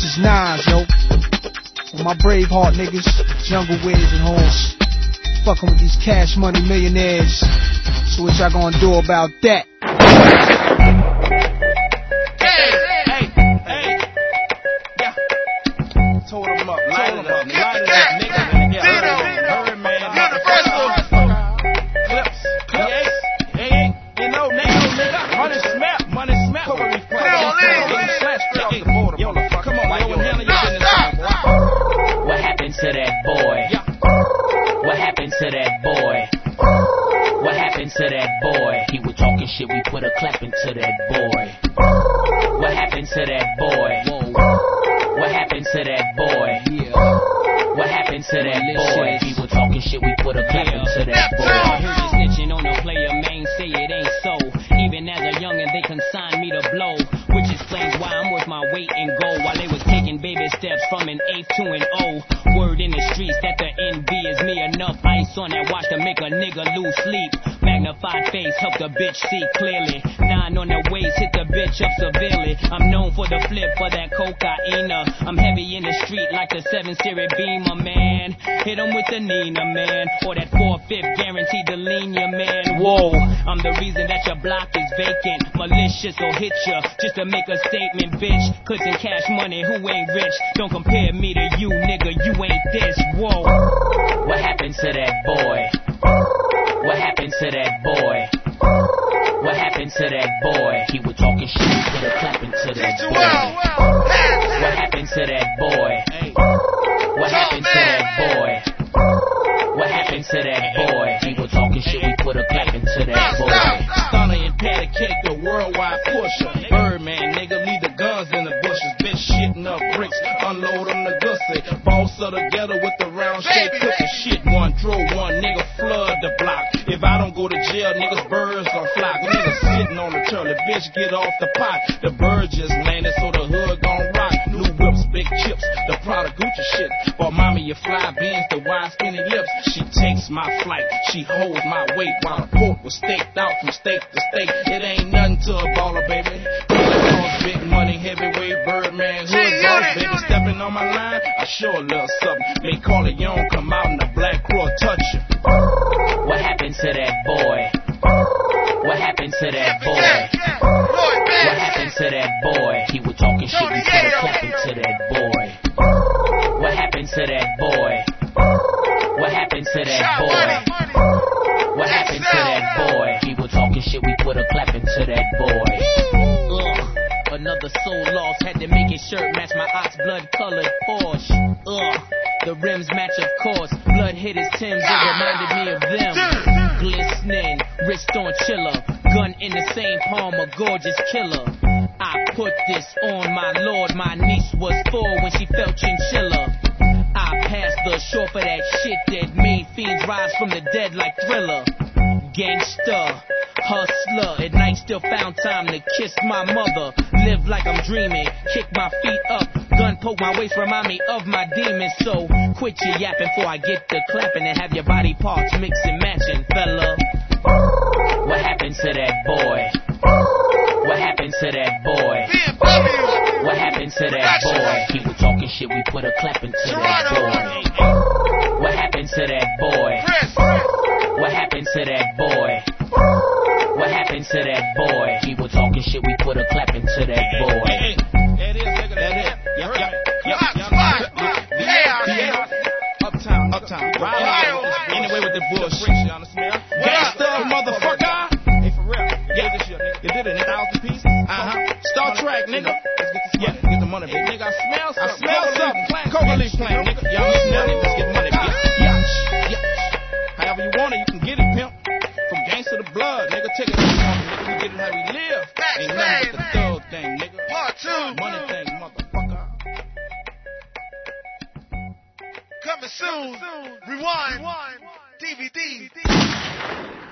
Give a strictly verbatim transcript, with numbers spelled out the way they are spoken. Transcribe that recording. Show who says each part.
Speaker 1: is Nas, yo. For my Braveheart niggas, Jungle Wiz and Horse, fucking with these cash money millionaires. So what y'all gonna do about that?
Speaker 2: Hey, hey, hey, yeah. Told them up, light them up, light it up, nigga. Yeah, Hurry man, Universal. Clips, clips. Hey, hey, you know, nigga, nigga. Money smell, money smell. Come on, yo, come on, yo, handle your business.
Speaker 3: What happened to that boy? What happened to that boy? What happened to that boy? He was talking shit, we put a clap into that boy. What happened to that boy? What happened to that boy? What happened to that boy? He was talking shit, we put a clap into that boy.
Speaker 4: I heard you snitching on a player, man, say it ain't so. Even as a youngin', they consigned me to blow, which explains why I'm worth my weight in gold. While they was taking baby steps from an eighth to an O. Word in the streets that the N B is me. Enough ice on that watch to make a nigga lose sleep. Magnified face help the bitch see clearly. Nine on the waist hit the bitch up severely. I'm known for the flip for that cocaine. I'm heavy in the street like the seven series Beamer, man. Hit 'em with the Nina, man. Or that four-fifth guaranteed to lean ya, man. Whoa, I'm the reason that your block is vacant. Malicious will hit ya just to make a statement, bitch. Clicking cash money, who ain't rich? Don't compare me to you, nigga, you ain't this. Whoa.
Speaker 3: What happened to that boy? What happened to that boy? What happened to that boy? He was talking shit, we put a clap into that boy. What happened to that boy? What happened to that boy? What happened to that boy? He was talking shit, we put a clap into that boy.
Speaker 2: Stunner and patty cake, the worldwide pusher. Birdman, nigga, leave the guns in the bushes. Bitch shitting up bricks, unload them the gussy. Boss of the ghetto with the round shape cookie. Shit one, draw one, nigga, flood the block. If I don't go to jail, niggas birds gon' flock. Niggas sitting on the turtle, bitch get off the pot. The bird just landed, so the hood gon' rock. New whips, big chips, the Prada Gucci shit. Bought mommy your fly beans, the wide skinny lips. She takes my flight, she holds my weight while the pork was staked out from state to state. It ain't nothing to a baller, baby. Big money, heavyweight, Birdman, hood boss, baby. Stepping on my line, I show a little something. May call it young, come out in the black crow, touch you.
Speaker 3: What happened to that boy? What happened to that boy? What happened to that boy? He was talking shit, we put a clap into that boy. What happened to that boy? What happened to that boy? What happened to that boy? He was talking shit, we put a clap into that boy.
Speaker 4: Ugh. Another soul lost, had to make his shirt match my ox blood colored Porsche. Ugh. The rims match, of course. Blood hit his Timbs, it reminded me of them. Glistening, wrist on chiller. Gun in the same palm, a gorgeous killer. I put this on my lord. My niece was four when she felt chinchilla. I passed the shore for that shit that made fiends rise from the dead like Thriller. Gangster, hustler, at night still found time to kiss my mother. Live like I'm dreaming, kick my feet up. Gun poke my waist, remind me of my demons. So quit your yapping before I get to clapping and have your body parts mix and matching, fella.
Speaker 3: What happened to that boy? What happened to that boy? What happened to that boy? He was talking shit, we put a clap into that boy. What happened to that boy? What happened to that boy? What happened to that boy? He was talking shit, we put a clap into that boy.
Speaker 2: That is, nigga, that is. Yep, yep, yep, yep. Uptown, uptown. Anyway with the bullshit. Gangsta, motherfucker. Hey, for real. Yeah, you did it in a thousand pieces. Uh-huh. Star Trek, nigga. Yeah, get the money, baby. Nigga, I smell something. I smell something. Coca leaf plant, nigga. Y'all smell it. Let's get money, bitch. Yeah, yeah. However you want it, you can get it, pimp. From gangsta to blood, nigga. Take it, nigga. We get it how we live. Ain't nothing but the thug thing, nigga. Part two. Money thing, motherfucker.
Speaker 5: Coming soon. Rewind. D V D.